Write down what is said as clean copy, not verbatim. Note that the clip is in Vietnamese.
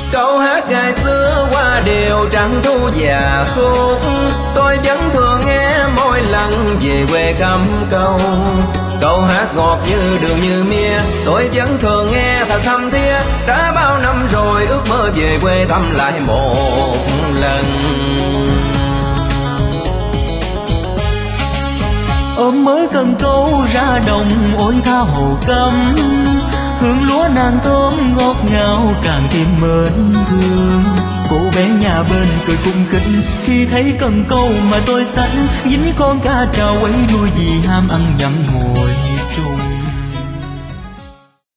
Câu hát ngày xưa qua điều trăng thu già khúc, tôi vẫn thường nghe mỗi lần về quê cắm câu. Câu hát ngọt như đường như mía, tôi vẫn thường nghe thật thâm thiết. Đã bao năm rồi ước mơ về quê thăm lại một lần. Ôm mới cần câu ra đồng ôi tha hồ cắm, hương lúa nàng thơm ngọt ngào càng thêm mến thương. Cô bé nhà bên cười cung kính khi thấy cần câu mà tôi xanh, dính con cá trào ấy đuôi gì ham ăn nhậm ngồi.